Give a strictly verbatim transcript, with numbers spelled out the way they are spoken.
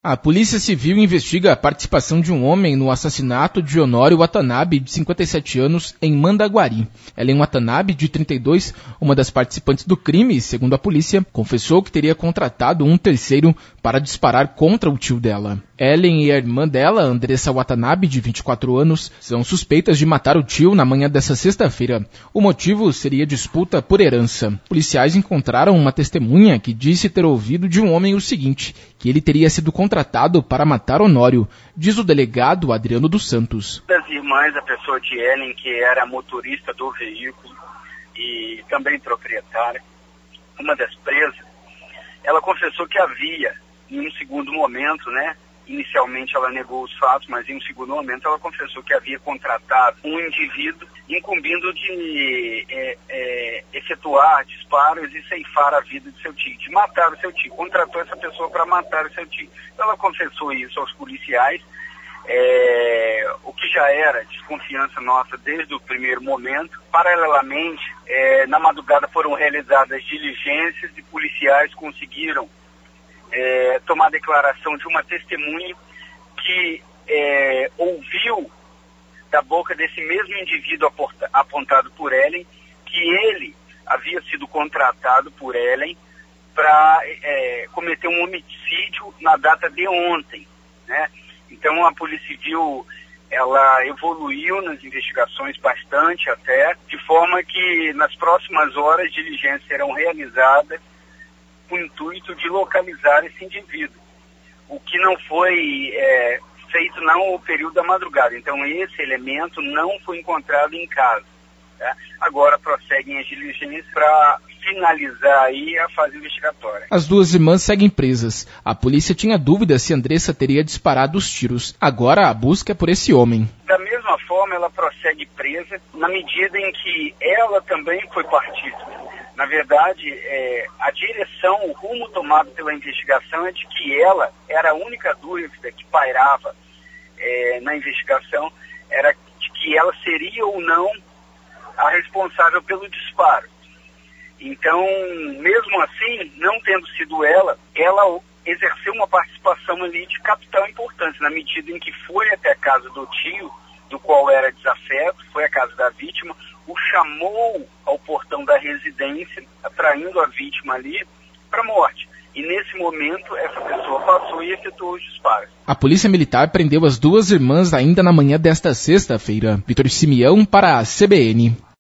A Polícia Civil investiga a participação de um homem no assassinato de Honório Watanabe, de cinquenta e sete anos, em Mandaguari. Ellen Watanabe, de trinta e dois, uma das participantes do crime, segundo a polícia, confessou que teria contratado um terceiro para disparar contra o tio dela. Ellen e a irmã dela, Andressa Watanabe, de vinte e quatro anos, são suspeitas de matar o tio na manhã dessa sexta-feira. O motivo seria disputa por herança. Policiais encontraram uma testemunha que disse ter ouvido de um homem o seguinte, que ele teria sido contratado para matar Honório, diz o delegado Adriano dos Santos. Das irmãs, a pessoa de Ellen, que era motorista do veículo e também proprietária, uma das presas, ela confessou que havia, em um segundo momento, né, inicialmente ela negou os fatos, mas em um segundo momento ela confessou que havia contratado um indivíduo incumbindo de é, é, efetuar disparos e ceifar a vida de seu tio, de matar o seu tio. Contratou essa pessoa para matar o seu tio. Ela confessou isso aos policiais, é, o que já era desconfiança nossa desde o primeiro momento. Paralelamente, é, na madrugada foram realizadas diligências e policiais conseguiram É, tomar declaração de uma testemunha que é, ouviu da boca desse mesmo indivíduo aporta, apontado por Ellen, que ele havia sido contratado por Ellen para é, cometer um homicídio na data de ontem, né? Então a Polícia Civil, ela evoluiu nas investigações bastante até, de forma que nas próximas horas diligências serão realizadas com o intuito de localizar esse indivíduo, o que não foi é, feito no período da madrugada. Então esse elemento não foi encontrado em casa. Tá? Agora prosseguem as diligências para finalizar aí a fase investigatória. As duas irmãs seguem presas. A polícia tinha dúvida se Andressa teria disparado os tiros. Agora a busca é por esse homem. Da mesma forma, ela prossegue presa na medida em que ela também foi partícipe. Na verdade, é, a direção, o rumo tomado pela investigação é de que ela era a única dúvida que pairava é, na investigação, era de que ela seria ou não a responsável pelo disparo. Então, mesmo assim, não tendo sido ela, ela exerceu uma participação ali de capital importante, na medida em que foi até a casa do tio, do qual era desafeto, foi a casa da vítima, o chamou ao portão da residência, atraindo a vítima ali para a morte. E nesse momento, essa pessoa passou e efetuou os disparos. A Polícia Militar prendeu as duas irmãs ainda na manhã desta sexta-feira. Vitor Simeão para a C B N.